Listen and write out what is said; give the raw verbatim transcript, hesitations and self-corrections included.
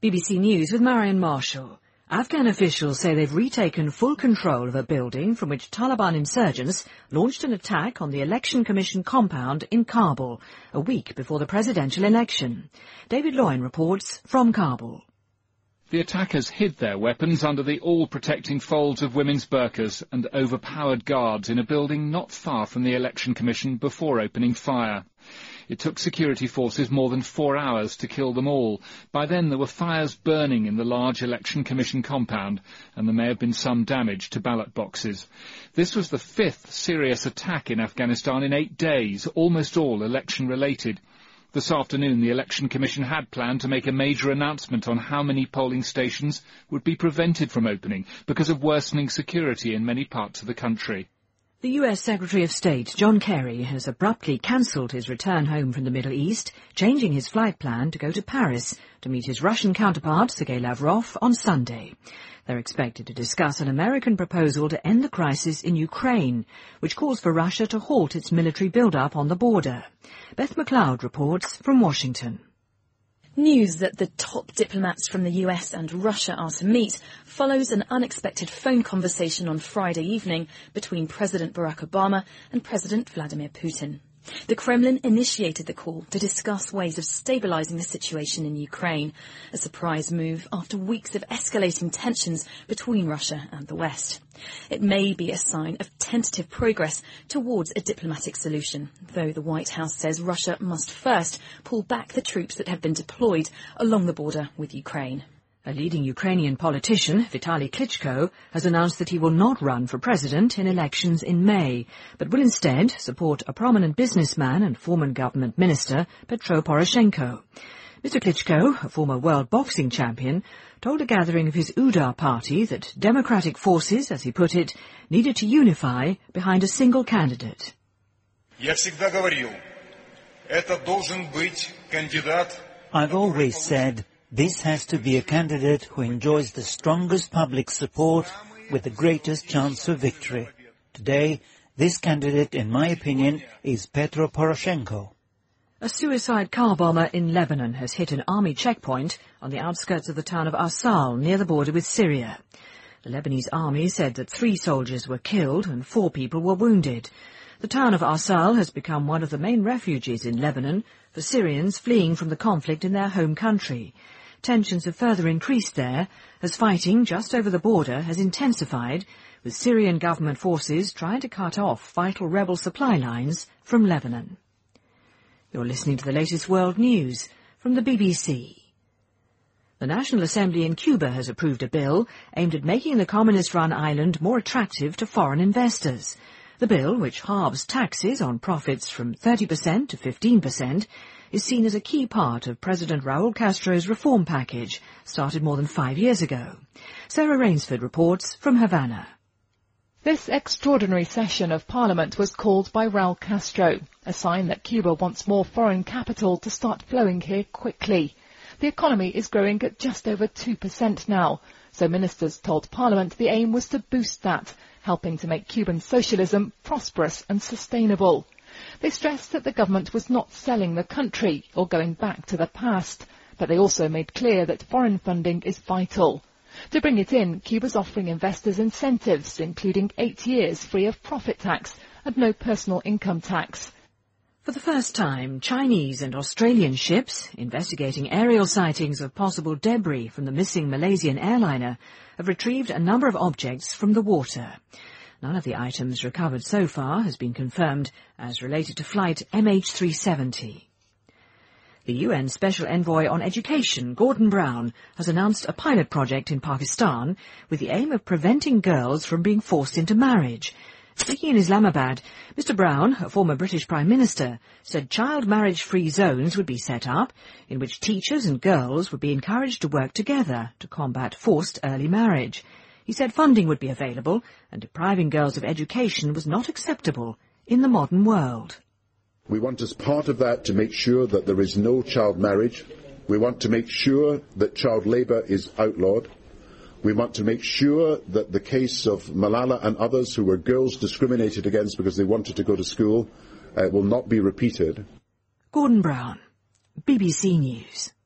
B B C News with Marion Marshall. Afghan officials say they've retaken full control of a building from which Taliban insurgents launched an attack on the Election Commission compound in Kabul, a week before the presidential election. David Loyne reports from Kabul. The attackers hid their weapons under the all-protecting folds of women's burqas and overpowered guards in a building not far from the Election Commission before opening fire. It took security forces more than four hours to kill them all. By then there were fires burning in the large Election Commission compound, and there may have been some damage to ballot boxes. This was the fifth serious attack in Afghanistan in eight days, almost all election-related. This afternoon, the Election Commission had planned to make a major announcement on how many polling stations would be prevented from opening because of worsening security in many parts of the country. The U S Secretary of State, John Kerry, has abruptly cancelled his return home from the Middle East, changing his flight plan to go to Paris to meet his Russian counterpart, Sergei Lavrov, on Sunday. They're expected to discuss an American proposal to end the crisis in Ukraine, which calls for Russia to halt its military build-up on the border. Beth McLeod reports from Washington. News that the top diplomats from the U S and Russia are to meet follows an unexpected phone conversation on Friday evening between President Barack Obama and President Vladimir Putin. The Kremlin initiated the call to discuss ways of stabilising the situation in Ukraine, a surprise move after weeks of escalating tensions between Russia and the West. It may be a sign of tentative progress towards a diplomatic solution, though the White House says Russia must first pull back the troops that have been deployed along the border with Ukraine. A leading Ukrainian politician, Vitaly Klitschko, has announced that he will not run for president in elections in May, but will instead support a prominent businessman and former government minister, Petro Poroshenko. Mister Klitschko, a former world boxing champion, told a gathering of his Udar party that democratic forces, as he put it, needed to unify behind a single candidate. I've always said this has to be a candidate who enjoys the strongest public support with the greatest chance of victory. Today, this candidate, in my opinion, is Petro Poroshenko. A suicide car bomber in Lebanon has hit an army checkpoint on the outskirts of the town of Arsal, near the border with Syria. The Lebanese army said that three soldiers were killed and four people were wounded. The town of Arsal has become one of the main refuges in Lebanon for Syrians fleeing from the conflict in their home country. Tensions have further increased there as fighting just over the border has intensified, with Syrian government forces trying to cut off vital rebel supply lines from Lebanon. You're listening to the latest world news from the B B C. The National Assembly in Cuba has approved a bill aimed at making the communist-run island more attractive to foreign investors. The bill, which halves taxes on profits from thirty percent to fifteen percent, is seen as a key part of President Raul Castro's reform package, started more than five years ago. Sarah Rainsford reports from Havana. This extraordinary session of Parliament was called by Raul Castro, a sign that Cuba wants more foreign capital to start flowing here quickly. The economy is growing at just over two percent now, so ministers told Parliament the aim was to boost that, helping to make Cuban socialism prosperous and sustainable. They stressed that the government was not selling the country or going back to the past, but they also made clear that foreign funding is vital. To bring it in, Cuba's offering investors incentives, including eight years free of profit tax and no personal income tax. For the first time, Chinese and Australian ships investigating aerial sightings of possible debris from the missing Malaysian airliner have retrieved a number of objects from the water. None of the items recovered so far has been confirmed as related to flight M H three seventy. The U N Special Envoy on Education, Gordon Brown, has announced a pilot project in Pakistan with the aim of preventing girls from being forced into marriage. Speaking in Islamabad, Mister Brown, a former British Prime Minister, said child marriage-free zones would be set up in which teachers and girls would be encouraged to work together to combat forced early marriage. He said funding would be available and depriving girls of education was not acceptable in the modern world. We want as part of that to make sure that there is no child marriage. We want to make sure that child labour is outlawed. We want to make sure that the case of Malala and others who were girls discriminated against because they wanted to go to school uh, will not be repeated. Gordon Brown, B B C News.